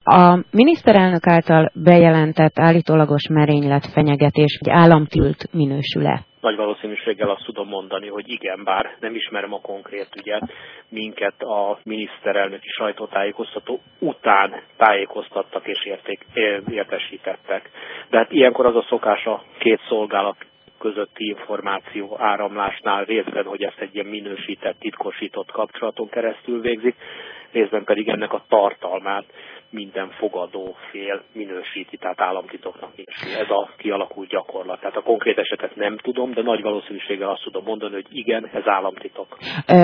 A miniszterelnök által bejelentett állítólagos merénylet, fenyegetés egy államtilt minősül-e? Nagy valószínűséggel azt tudom mondani, hogy igen, bár nem ismerem a konkrét ügyet, minket a miniszterelnöki sajtótájékoztató után tájékoztattak és értesítettek. De hát ilyenkor az a szokás a két szolgálat közötti információ áramlásnál részben, hogy ezt egy ilyen minősített, titkosított kapcsolaton keresztül végzik, részben pedig ennek a tartalmát minden fogadó fél minősíti, tehát államtitoknak minősül. Ez a kialakult gyakorlat. Tehát a konkrét esetet nem tudom, de nagy valószínűséggel azt tudom mondani, hogy igen, ez államtitok.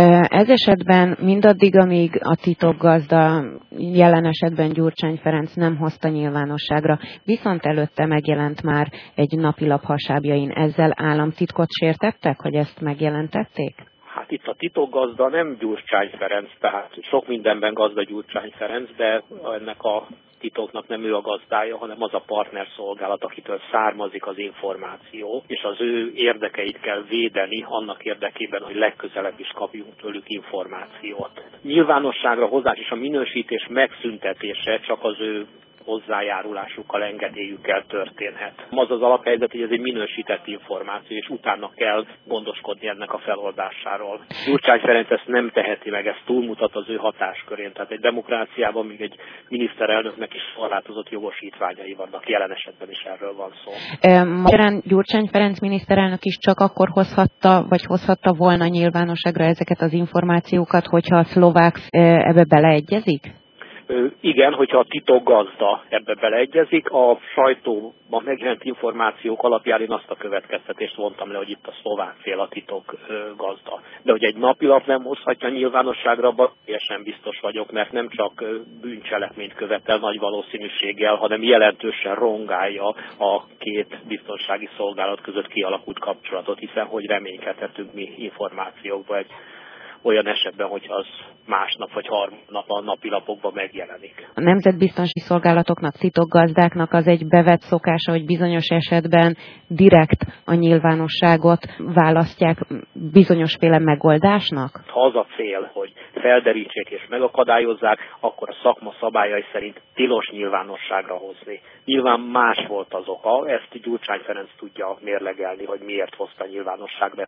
Ez esetben mindaddig, amíg a titokgazda, jelen esetben Gyurcsány Ferenc nem hozta nyilvánosságra, viszont előtte megjelent már egy napilap hasábjain, ezzel államtitkot sértettek, hogy ezt megjelentették? Hát itt a titokgazda nem Gyurcsány Ferenc, tehát sok mindenben gazda Gyurcsány Ferenc, de ennek a titoknak nem ő a gazdája, hanem az a partnerszolgálat, akitől származik az információ, és az ő érdekeit kell védeni annak érdekében, hogy legközelebb is kapjunk tőlük információt. Nyilvánosságra hozás és a minősítés megszüntetése csak az ő hozzájárulásukkal, engedélyükkel történhet. Az az alaphelyzet, hogy ez egy minősített információ, és utána kell gondoskodni ennek a feloldásáról. Gyurcsány Ferenc ezt nem teheti meg, ez túlmutat az ő hatáskörén. Tehát egy demokráciában még egy miniszterelnöknek is korlátozott jogosítványai vannak. Jelen esetben is erről van szó. Magyarán Gyurcsány Ferenc miniszterelnök is csak akkor hozhatta volna nyilvánosságra ezeket az információkat, hogyha a szlovák ebbe beleegyezik? Igen, hogyha a titokgazda ebbe beleegyezik, a sajtóban megjelent információk alapján én azt a következtetést vontam le, hogy itt a szlovák fél a titokgazda. De hogy egy napilap nem hozhatja nyilvánosságra, abban teljesen biztos vagyok, mert nem csak bűncselekményt követel nagy valószínűséggel, hanem jelentősen rongálja a két biztonsági szolgálat között kialakult kapcsolatot, hiszen hogy reménykedhetünk mi információkba egy olyan esetben, hogyha az másnap vagy harmadnap a napilapokban megjelenik. A nemzetbiztonsági szolgálatoknak, titokgazdáknak az egy bevett szokása, hogy bizonyos esetben direkt a nyilvánosságot választják bizonyosféle megoldásnak? Ha az a cél, hogy felderítsék és megakadályozzák, akkor a szakma szabályai szerint tilos nyilvánosságra hozni. Nyilván más volt az oka, ezt Gyurcsány Ferenc tudja mérlegelni, hogy miért hozta nyilvánosságra.